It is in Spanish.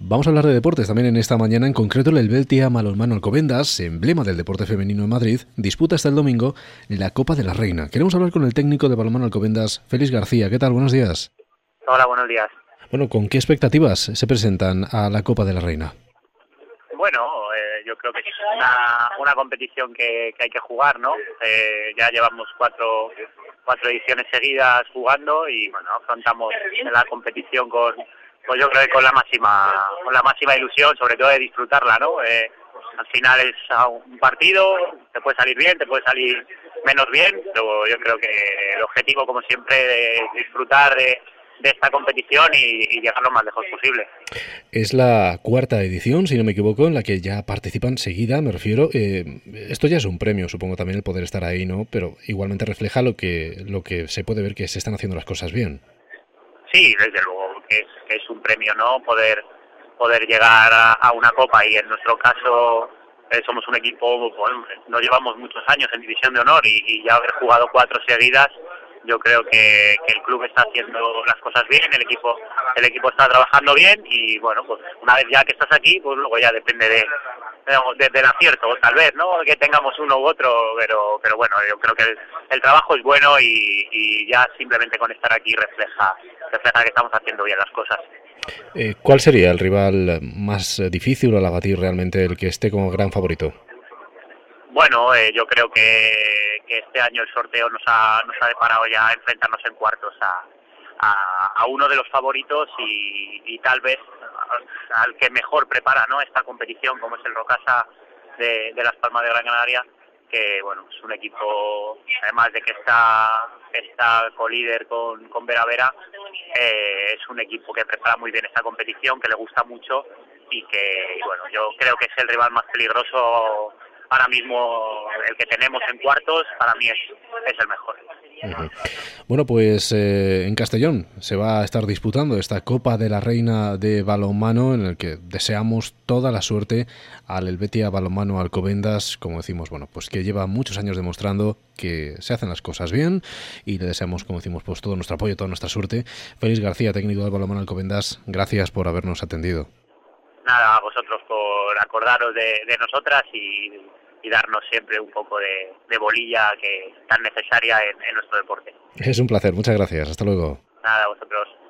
Vamos a hablar de deportes también en esta mañana, en concreto el Helvetia Balonmano Alcobendas, emblema del deporte femenino en Madrid, disputa hasta el domingo la Copa de la Reina. Queremos hablar con el técnico de balonmano Alcobendas, Félix García. ¿Qué tal? Buenos días. Hola, buenos días. Bueno, ¿con qué expectativas se presentan a la Copa de la Reina? Bueno, yo creo que es una competición que hay que jugar, ¿no? Ya llevamos cuatro ediciones seguidas jugando y bueno, afrontamos la competición pues yo creo que con la máxima ilusión, sobre todo de disfrutarla, ¿no? Al final es un partido, te puede salir bien, te puede salir menos bien, pero yo creo que el objetivo, como siempre, es disfrutar de esta competición y llegar lo más lejos posible. Es la cuarta edición, si no me equivoco, en la que ya participan seguida, me refiero. Esto ya es un premio, supongo también el poder estar ahí, ¿no? Pero igualmente refleja lo que se puede ver que se están haciendo las cosas bien. Sí, desde luego que es un premio, ¿no? Poder llegar a una copa y en nuestro caso somos un equipo, bueno, no llevamos muchos años en División de Honor y ya haber jugado 4 seguidas, yo creo que el club está haciendo las cosas bien, el equipo está trabajando bien y bueno, pues una vez ya que estás aquí, pues luego ya depende del acierto, tal vez, ¿no? Que tengamos uno u otro, pero bueno, yo creo que el trabajo es bueno y ya simplemente con estar aquí refleja que estamos haciendo bien las cosas. ¿Cuál sería el rival más difícil al abatir realmente, el que esté como gran favorito? Bueno, yo creo que este año el sorteo nos ha deparado ya enfrentarnos en cuartos a uno de los favoritos y tal vez al que mejor prepara, ¿no?, esta competición, como es el Rocasa de Las Palmas de Gran Canaria, que bueno, es un equipo, además de que está colíder con Vera Vera, es un equipo que prepara muy bien esta competición, que le gusta mucho y que bueno, yo creo que es el rival más peligroso ahora mismo. El que tenemos en cuartos para mí es el mejor. Uh-huh. Bueno, pues en Castellón se va a estar disputando esta Copa de la Reina de balonmano, en el que deseamos toda la suerte al Helvetia Balonmano Alcobendas, como decimos, bueno, pues que lleva muchos años demostrando que se hacen las cosas bien y le deseamos, como decimos, pues todo nuestro apoyo, toda nuestra suerte. Félix García, técnico del balonmano Alcobendas, gracias por habernos atendido. Nada, a vosotros por acordaros de nosotras y darnos siempre un poco de bolilla que tan necesaria en nuestro deporte. Es un placer, muchas gracias, hasta luego. Nada, a vosotros.